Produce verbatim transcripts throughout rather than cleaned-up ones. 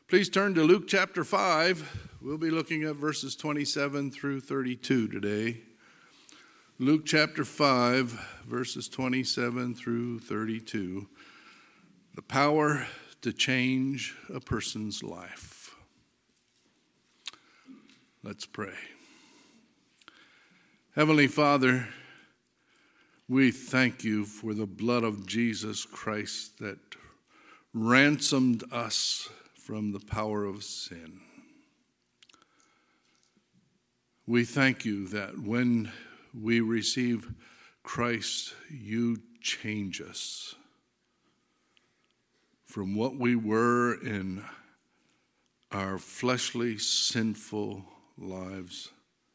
Please turn to Luke chapter five. We'll be looking at verses twenty-seven through thirty-two today. Luke chapter five, verses twenty-seven through thirty-two. The power to change a person's life. Let's pray. Heavenly Father, we thank you for the blood of Jesus Christ that ransomed us from the power of sin. We thank you that when we receive Christ, you change us from what we were in our fleshly, sinful lives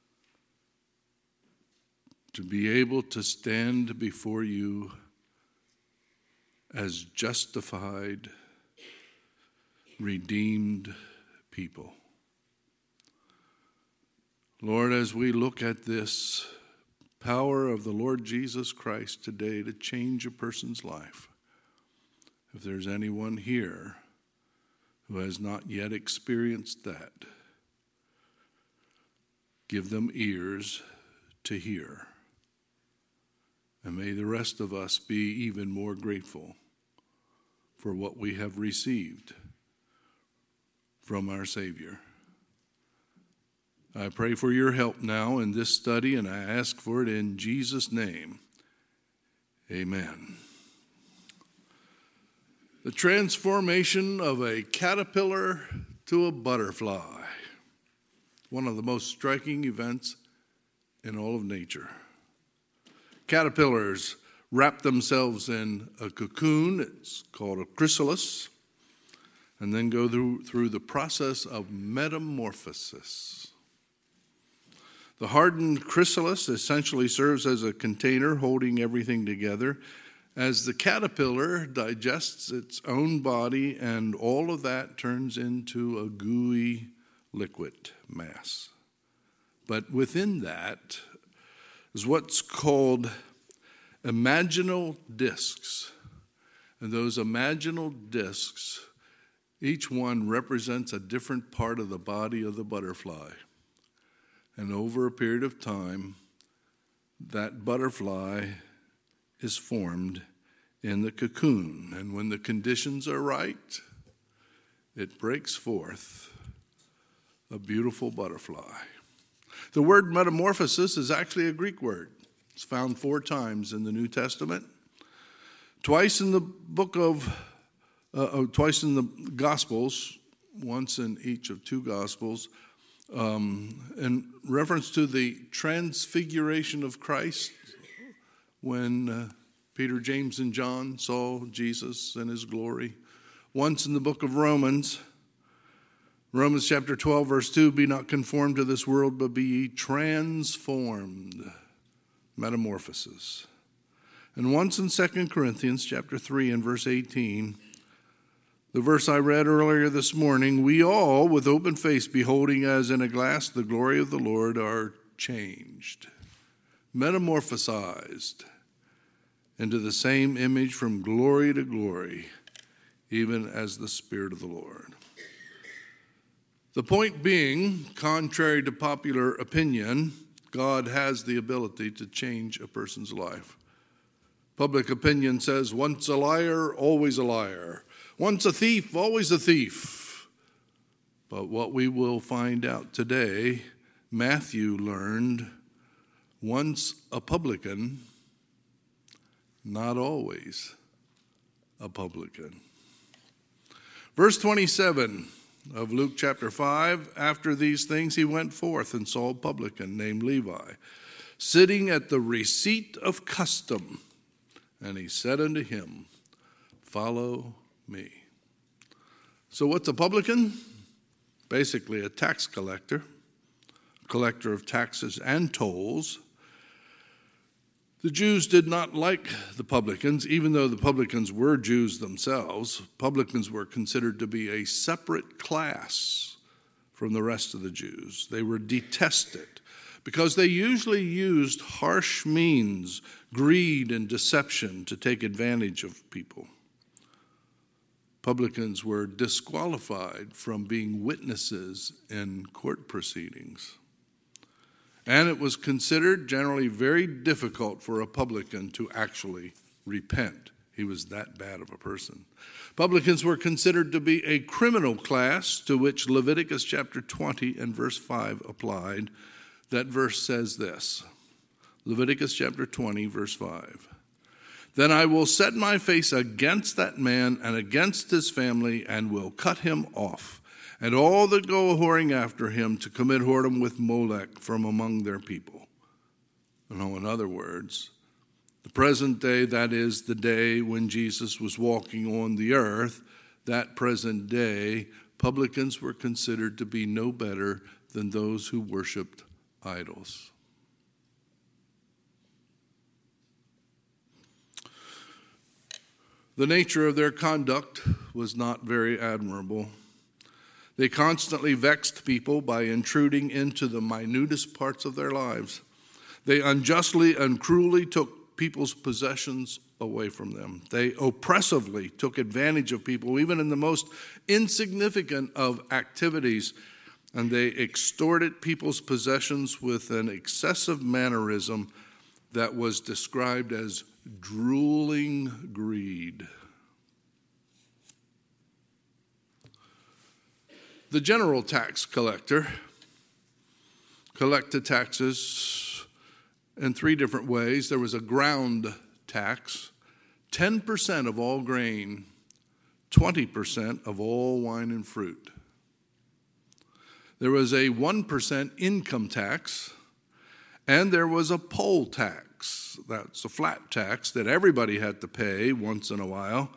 to be able to stand before you as justified, redeemed people. Lord, as we look at this power of the Lord Jesus Christ today to change a person's life, if there's anyone here who has not yet experienced that, give them ears to hear. And may the rest of us be even more grateful for what we have received from our Savior. I pray for your help now in this study, and I ask for it in Jesus' name. Amen. The transformation of a caterpillar to a butterfly. One of the most striking events in all of nature. Caterpillars wrap themselves in a cocoon, it's called a chrysalis, and then go through, through the process of metamorphosis. The hardened chrysalis essentially serves as a container holding everything together as the caterpillar digests its own body, and all of that turns into a gooey liquid mass. But within that is what's called imaginal discs. And those imaginal discs, each one represents a different part of the body of the butterfly. And over a period of time, that butterfly is formed in the cocoon. And when the conditions are right, it breaks forth a beautiful butterfly. The word metamorphosis is actually a Greek word. It's found four times in the New Testament. Twice in the book of, uh, uh, twice in the Gospels, once in each of two Gospels, um, in reference to the transfiguration of Christ, when uh, Peter, James, and John saw Jesus in his glory. Once in the book of Romans, Romans chapter twelve, verse two, be not conformed to this world, but be ye transformed. Metamorphosis. And once in Second Corinthians chapter three and verse eighteen, the verse I read earlier this morning, we all, with open face, beholding as in a glass the glory of the Lord, are changed, metamorphosized into the same image from glory to glory, even as the Spirit of the Lord. The point being, contrary to popular opinion, God has the ability to change a person's life. Public opinion says, once a liar, always a liar. Once a thief, always a thief. But what we will find out today, Matthew learned, once a publican, not always a publican. Verse twenty-seven of Luke chapter five, after these things he went forth and saw a publican named Levi, sitting at the receipt of custom. And he said unto him, follow me. So what's a publican? Basically a tax collector, collector of taxes and tolls. The Jews did not like the publicans, even though the publicans were Jews themselves. Publicans were considered to be a separate class from the rest of the Jews. They were detested because they usually used harsh means, greed and deception, to take advantage of people. Publicans were disqualified from being witnesses in court proceedings. And it was considered generally very difficult for a publican to actually repent. He was that bad of a person. Publicans were considered to be a criminal class to which Leviticus chapter twenty and verse five applied. That verse says this, Leviticus chapter twenty, verse five. Then I will set my face against that man and against his family and will cut him off, and all that go a-whoring after him to commit whoredom with Molech from among their people. No, in other words, the present day, that is the day when Jesus was walking on the earth, that present day, publicans were considered to be no better than those who worshiped idols. The nature of their conduct was not very admirable. They constantly vexed people by intruding into the minutest parts of their lives. They unjustly and cruelly took people's possessions away from them. They oppressively took advantage of people, even in the most insignificant of activities, and they extorted people's possessions with an excessive mannerism that was described as drooling greed. The general tax collector collected taxes in three different ways. There was a ground tax, ten percent of all grain, twenty percent of all wine and fruit. There was a one percent income tax, and there was a poll tax. That's a flat tax that everybody had to pay once in a while.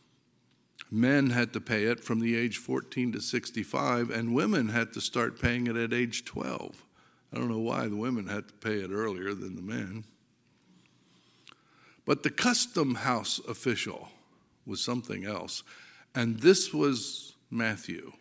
Men had to pay it from the age fourteen to sixty-five, and women had to start paying it at age twelve. I don't know why the women had to pay it earlier than the men. But the custom house official was something else, and this was Matthew.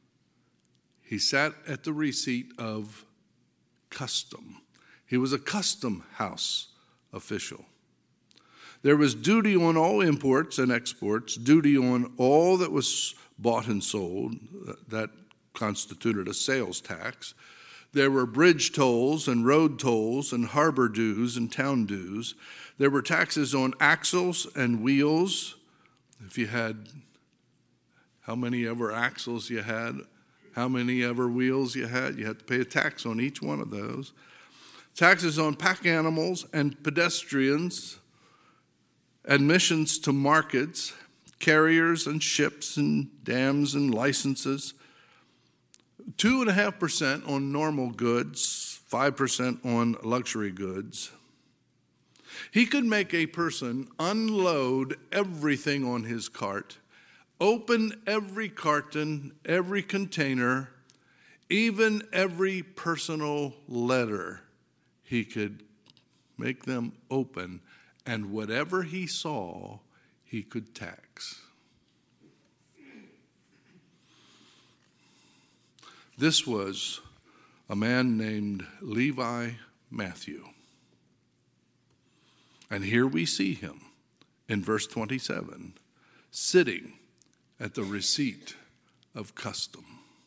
He sat at the receipt of custom. He was a custom house official. There was duty on all imports and exports, duty on all that was bought and sold. That constituted a sales tax. There were bridge tolls and road tolls and harbor dues and town dues. There were taxes on axles and wheels. If you had, how many ever axles you had, how many ever wheels you had, you had to pay a tax on each one of those. Taxes on pack animals and pedestrians, admissions to markets, carriers and ships and dams and licenses, two and a half percent on normal goods, five percent on luxury goods. He could make a person unload everything on his cart, open every carton, every container, even every personal letter. He could make them open, and whatever he saw, he could tax. This was a man named Levi Matthew. And here we see him in verse twenty-seven, sitting at the receipt of custom.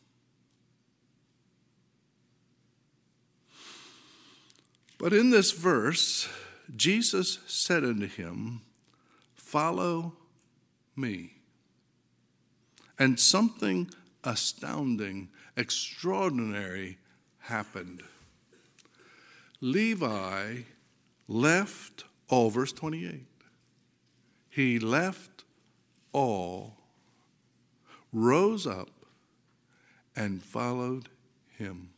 But in this verse, Jesus said unto him, "Follow me." And something astounding, extraordinary happened. Levi left all, verse twenty-eight. He left all, rose up, and followed him.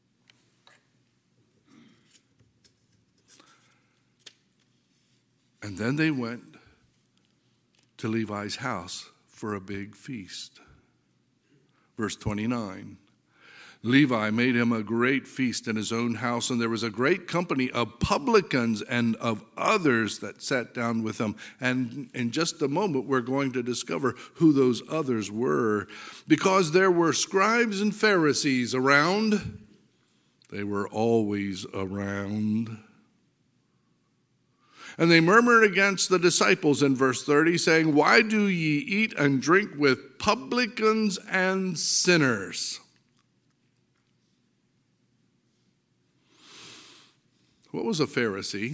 And then they went to Levi's house for a big feast. Verse twenty-nine, Levi made him a great feast in his own house, and there was a great company of publicans and of others that sat down with him. And in just a moment, we're going to discover who those others were. Because there were scribes and Pharisees around. They were always around. And they murmured against the disciples in verse thirty, saying, "Why do ye eat and drink with publicans and sinners?" What was a Pharisee?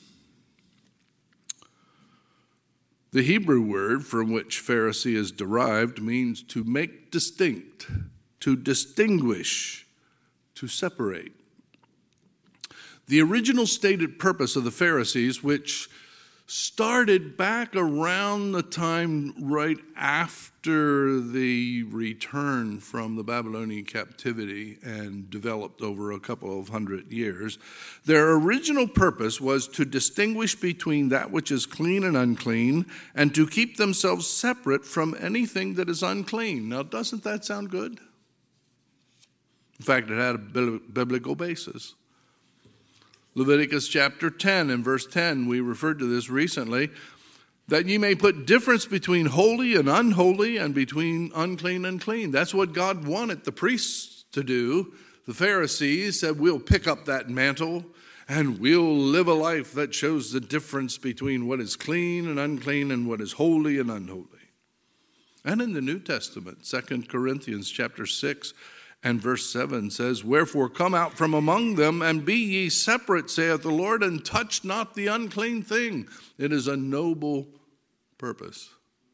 The Hebrew word from which Pharisee is derived means to make distinct, to distinguish, to separate. The original stated purpose of the Pharisees, which started back around the time right after the return from the Babylonian captivity and developed over a couple of hundred years, their original purpose was to distinguish between that which is clean and unclean and to keep themselves separate from anything that is unclean. Now, doesn't that sound good? In fact, it had a biblical basis. Leviticus chapter ten and verse ten, we referred to this recently, that ye may put difference between holy and unholy and between unclean and clean. That's what God wanted the priests to do. The Pharisees said, we'll pick up that mantle and we'll live a life that shows the difference between what is clean and unclean and what is holy and unholy. And in the New Testament, Second Corinthians chapter six, and verse seven says, "Wherefore come out from among them, and be ye separate, saith the Lord, and touch not the unclean thing." It is a noble purpose.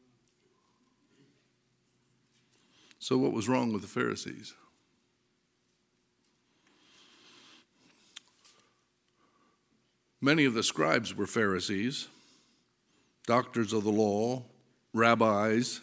So what was wrong with the Pharisees? Many of the scribes were Pharisees, doctors of the law, rabbis.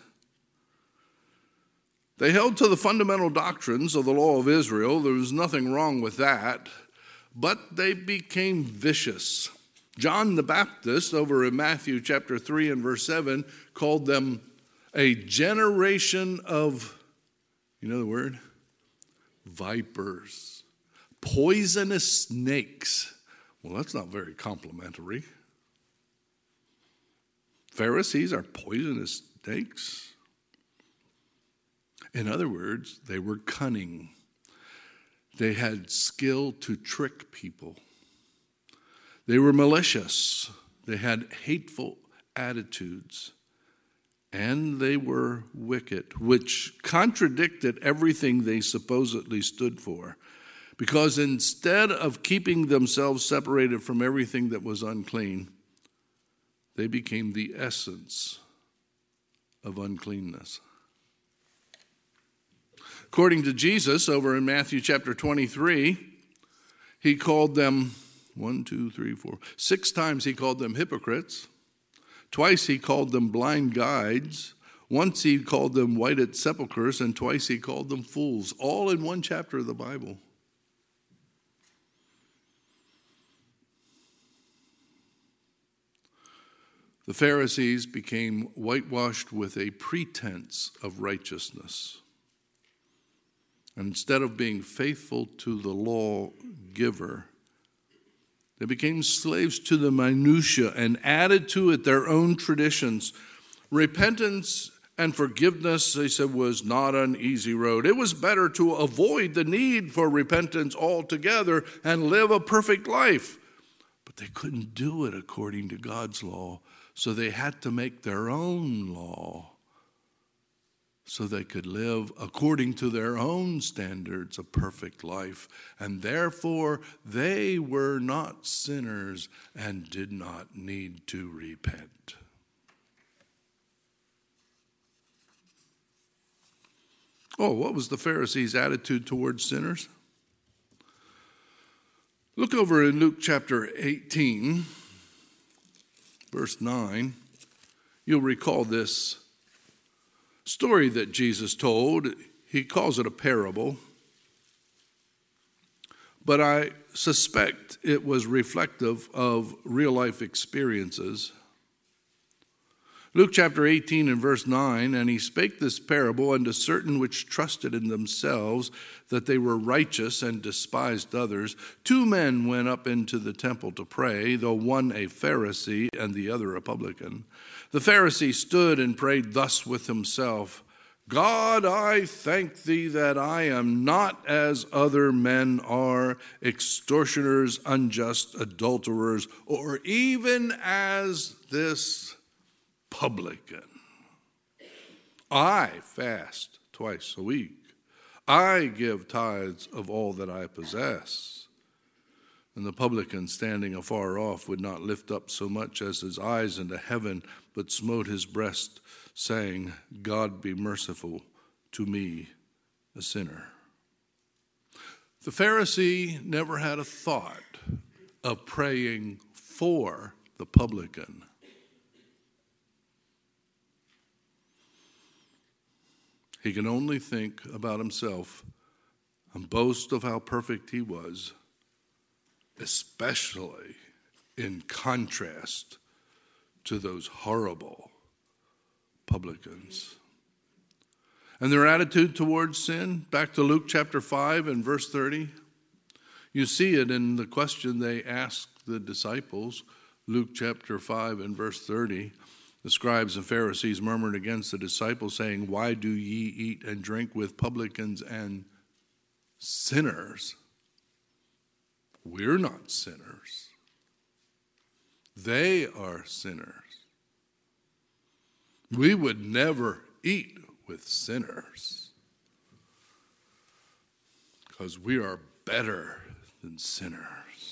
They held to the fundamental doctrines of the law of Israel. There was nothing wrong with that. But they became vicious. John the Baptist, over in Matthew chapter three and verse seven, called them a generation of, you know the word? Vipers. Poisonous snakes. Well, that's not very complimentary. Pharisees are poisonous snakes. In other words, they were cunning. They had skill to trick people. They were malicious. They had hateful attitudes. And they were wicked, which contradicted everything they supposedly stood for. Because instead of keeping themselves separated from everything that was unclean, they became the essence of uncleanness. According to Jesus, over in Matthew chapter twenty-three, he called them, one, two, three, four, six times he called them hypocrites. Twice he called them blind guides. Once he called them whited sepulchres, and twice he called them fools, all in one chapter of the Bible. The Pharisees became whitewashed with a pretense of righteousness. And instead of being faithful to the lawgiver, they became slaves to the minutiae and added to it their own traditions. Repentance and forgiveness, they said, was not an easy road. It was better to avoid the need for repentance altogether and live a perfect life. But they couldn't do it according to God's law, so they had to make their own law so they could live according to their own standards a perfect life. And therefore, they were not sinners and did not need to repent. Oh, what was the Pharisees' attitude towards sinners? Look over in Luke chapter eighteen, verse nine. You'll recall this story that Jesus told. He calls it a parable, but I suspect it was reflective of real life experiences. Luke chapter eighteen and verse nine, "And he spake this parable unto certain which trusted in themselves that they were righteous and despised others. Two men went up into the temple to pray, though one a Pharisee and the other a publican. The Pharisee stood and prayed thus with himself, God, I thank thee that I am not as other men are, extortioners, unjust, adulterers, or even as this publican. I fast twice a week. I give tithes of all that I possess. And the publican, standing afar off, would not lift up so much as his eyes into heaven, but smote his breast, saying, God be merciful to me, a sinner. The Pharisee never had a thought of praying for the publican. He can only think about himself and boast of how perfect he was, especially in contrast to those horrible publicans. And their attitude towards sin, back to Luke chapter five and verse thirty, you see it in the question they asked the disciples. Luke chapter five and verse thirty, the scribes and Pharisees murmured against the disciples, saying, why do ye eat and drink with publicans and sinners? We're not sinners. They are sinners. We would never eat with sinners because we are better than sinners.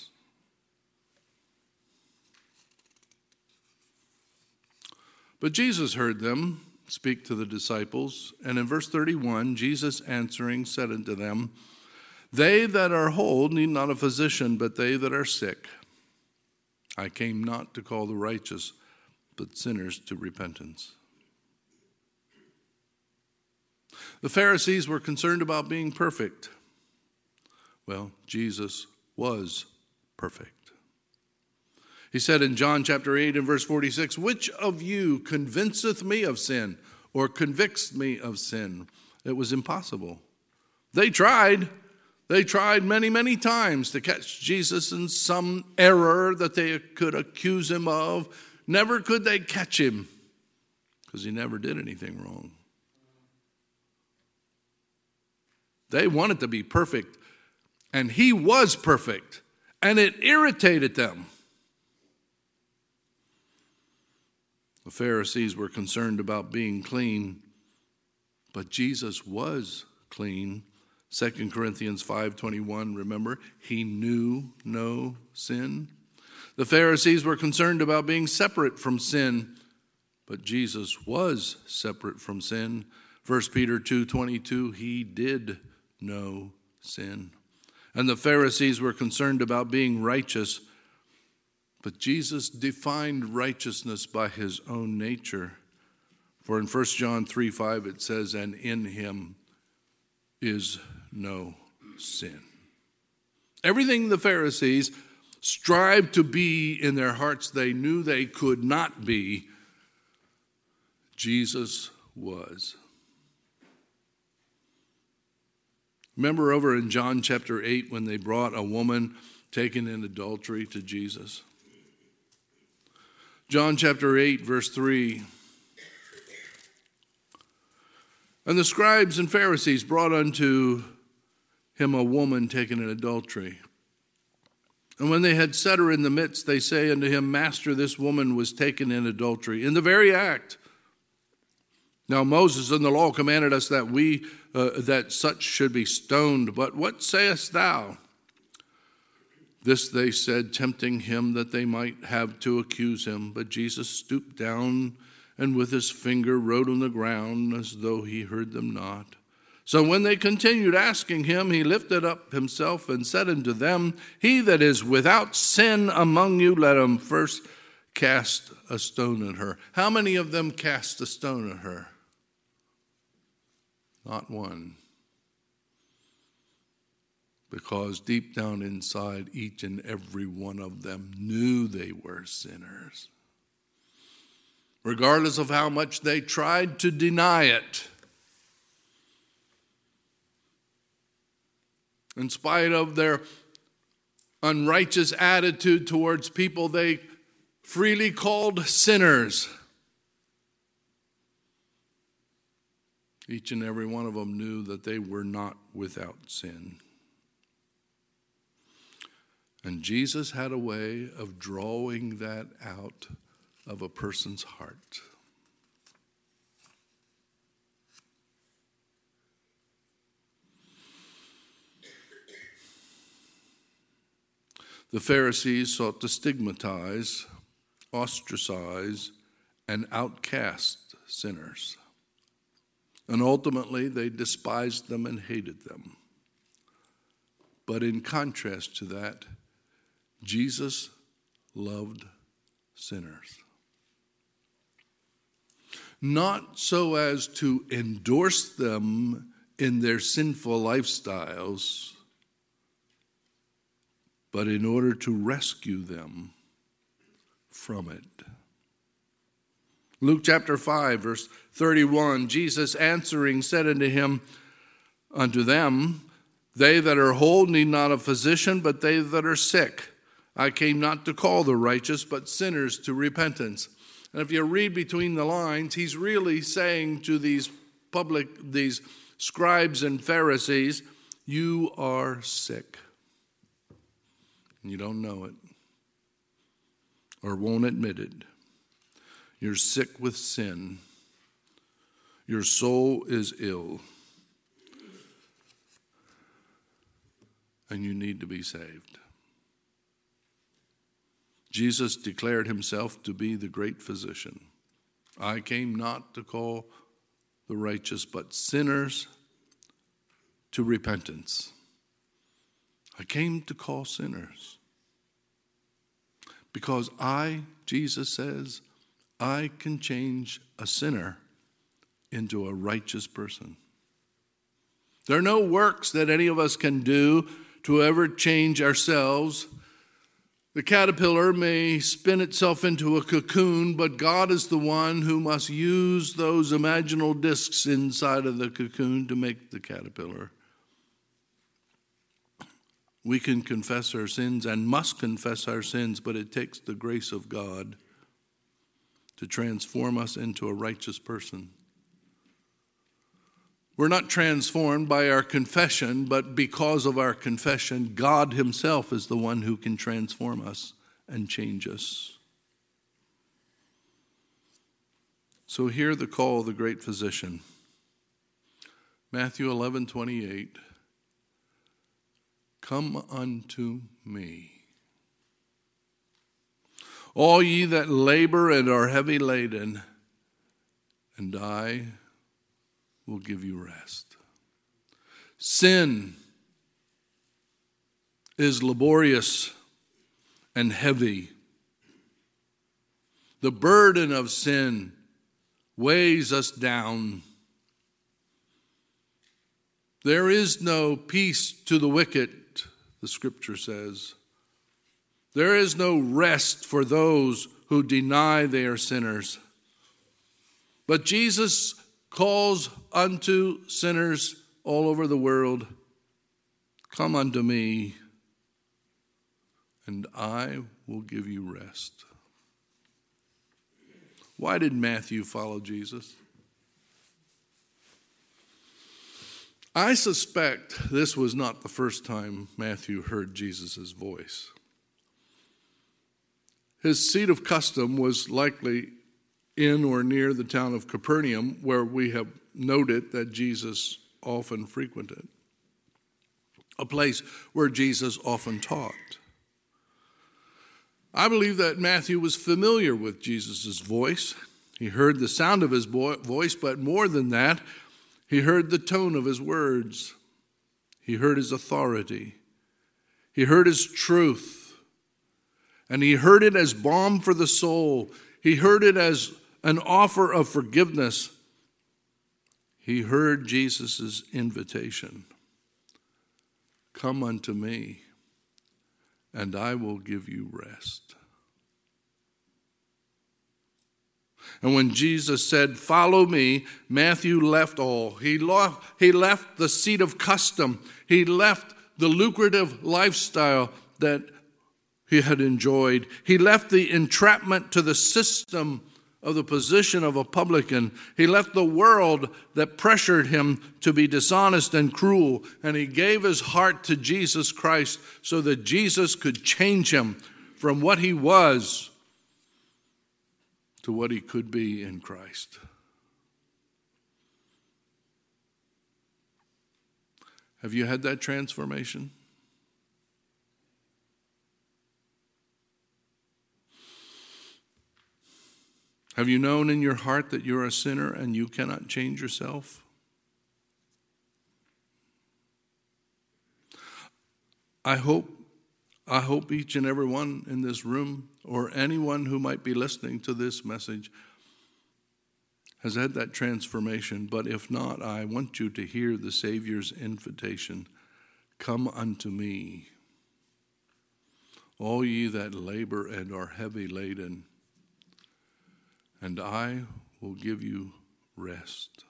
But Jesus heard them speak to the disciples, and in verse thirty-one, Jesus answering said unto them, they that are whole need not a physician, but they that are sick. I came not to call the righteous, but sinners to repentance. The Pharisees were concerned about being perfect. Well, Jesus was perfect. He said in John chapter eight and verse forty-six, which of you convinceth me of sin or convicts me of sin? It was impossible. They tried. They tried many, many times to catch Jesus in some error that they could accuse him of. Never could they catch him because he never did anything wrong. They wanted to be perfect, and he was perfect, and it irritated them. The Pharisees were concerned about being clean, but Jesus was clean. Second Corinthians five twenty-one, remember, he knew no sin. The Pharisees were concerned about being separate from sin, but Jesus was separate from sin. First Peter two twenty-two, he did know sin. And the Pharisees were concerned about being righteous, but Jesus defined righteousness by his own nature. For in First John three five it says, and in him is no sin. Everything the Pharisees strived to be in their hearts, they knew they could not be. Jesus was. Remember over in John chapter eight when they brought a woman taken in adultery to Jesus? John chapter eight, verse three. And the scribes and Pharisees brought unto him a woman taken in adultery. And when they had set her in the midst, they say unto him, Master, this woman was taken in adultery, in the very act. Now Moses in the law commanded us that we uh, that such should be stoned. But what sayest thou? This they said, tempting him that they might have to accuse him. But Jesus stooped down and with his finger wrote on the ground as though he heard them not. So when they continued asking him, he lifted up himself and said unto them, He that is without sin among you, let him first cast a stone at her. How many of them cast a stone at her? Not one. Because deep down inside, each and every one of them knew they were sinners. Regardless of how much they tried to deny it. In spite of their unrighteous attitude towards people they freely called sinners. Each and every one of them knew that they were not without sin. And Jesus had a way of drawing that out of a person's heart. The Pharisees sought to stigmatize, ostracize, and outcast sinners. And ultimately, they despised them and hated them. But in contrast to that, Jesus loved sinners. Not so as to endorse them in their sinful lifestyles, but in order to rescue them from it. Luke chapter five, verse thirty-one, Jesus answering said unto him, unto them, they that are whole need not a physician, but they that are sick. I came not to call the righteous, but sinners to repentance. And if you read between the lines, he's really saying to these public, these scribes and Pharisees, you are sick. And you don't know it or won't admit it. You're sick with sin. Your soul is ill. And you need to be saved. Jesus declared himself to be the great physician. I came not to call the righteous, but sinners to repentance. I came to call sinners. Because I, Jesus says, I can change a sinner into a righteous person. There are no works that any of us can do to ever change ourselves. The caterpillar may spin itself into a cocoon, but God is the one who must use those imaginal discs inside of the cocoon to make the caterpillar. We can confess our sins and must confess our sins, but it takes the grace of God to transform us into a righteous person. We're not transformed by our confession, but because of our confession, God himself is the one who can transform us and change us. So hear the call of the great physician. Matthew eleven twenty-eight. Come unto me, all ye that labor and are heavy laden, and I will give you rest. Sin is laborious and heavy. The burden of sin weighs us down. There is no peace to the wicked, the scripture says. There is no rest for those who deny they are sinners. But Jesus calls unto sinners all over the world, come unto me, and I will give you rest. Why did Matthew follow Jesus? I suspect this was not the first time Matthew heard Jesus' voice. His seat of custom was likely in or near the town of Capernaum, where we have noted that Jesus often frequented, a place where Jesus often taught. I believe that Matthew was familiar with Jesus' voice. He heard the sound of his voice, but more than that, he heard the tone of his words. He heard his authority. He heard his truth. And he heard it as balm for the soul. He heard it as an offer of forgiveness. He heard Jesus' invitation. Come unto me, and I will give you rest. And when Jesus said, follow me, Matthew left all. He left, he left the seat of custom. He left the lucrative lifestyle that he had enjoyed. He left the entrapment to the system of the position of a publican. He left the world that pressured him to be dishonest and cruel, and he gave his heart to Jesus Christ so that Jesus could change him from what he was to what he could be in Christ. Have you had that transformation? Have you known in your heart that you're a sinner and you cannot change yourself? I hope, I hope each and every one in this room, or anyone who might be listening to this message, has had that transformation. But if not, I want you to hear the Savior's invitation. Come unto me, all ye that labor and are heavy laden, and I will give you rest.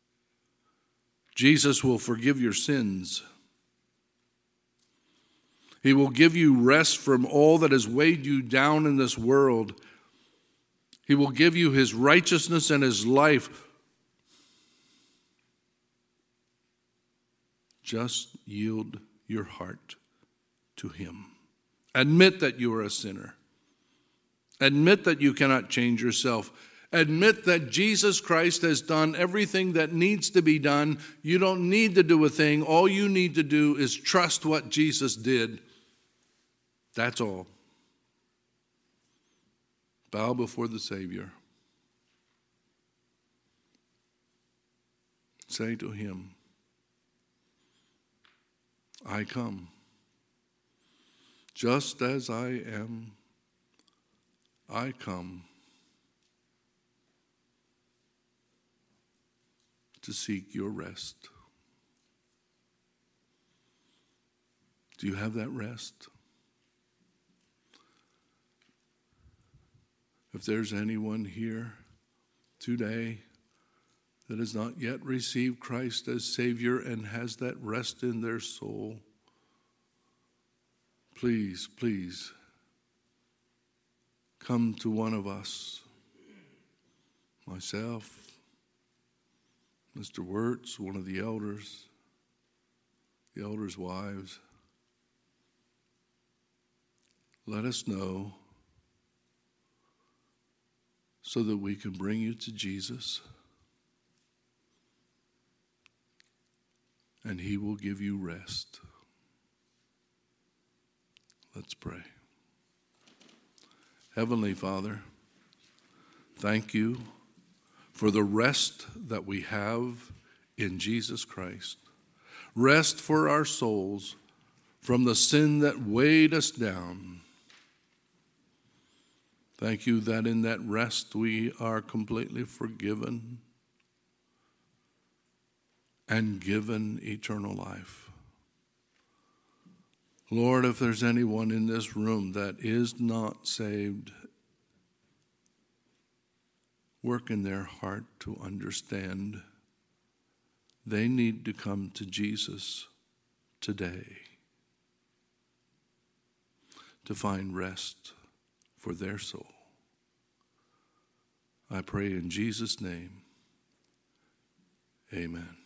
Jesus will forgive your sins. He will give you rest from all that has weighed you down in this world. He will give you his righteousness and his life. Just yield your heart to him. Admit that you are a sinner. Admit that you cannot change yourself. Admit that Jesus Christ has done everything that needs to be done. You don't need to do a thing. All you need to do is trust what Jesus did. That's all. Bow before the Savior. Say to him, I come, just as I am. I come to seek your rest. Do you have that rest? If there's anyone here today that has not yet received Christ as Savior and has that rest in their soul, please, please, come to one of us, myself, Mister Wirtz, one of the elders, the elders' wives. Let us know so that we can bring you to Jesus, and he will give you rest. Let's pray. Heavenly Father, thank you for the rest that we have in Jesus Christ. Rest for our souls from the sin that weighed us down. Thank you that in that rest we are completely forgiven and given eternal life. Lord, if there's anyone in this room that is not saved, work in their heart to understand they need to come to Jesus today to find rest for their soul. I pray in Jesus' name, amen.